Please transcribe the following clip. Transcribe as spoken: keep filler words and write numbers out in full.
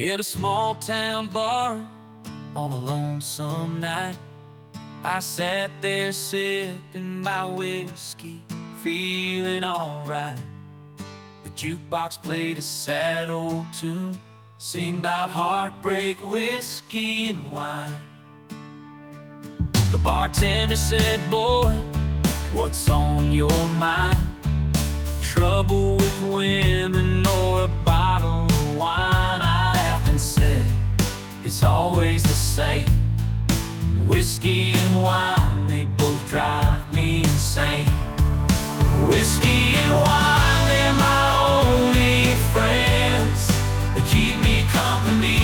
At a small town bar on a lonesome night, I sat there sipping my whiskey, feeling alright. The jukebox played a sad old tune, sing about heartbreak, whiskey, and wine. The bartender said, "Boy, what's on your mind? Trouble with women or a bottle of wine?" I laughed and said, "It's always the same. Whiskey and wine, they both drive me insane. Whiskey and wine, they're my only friends. They keep me company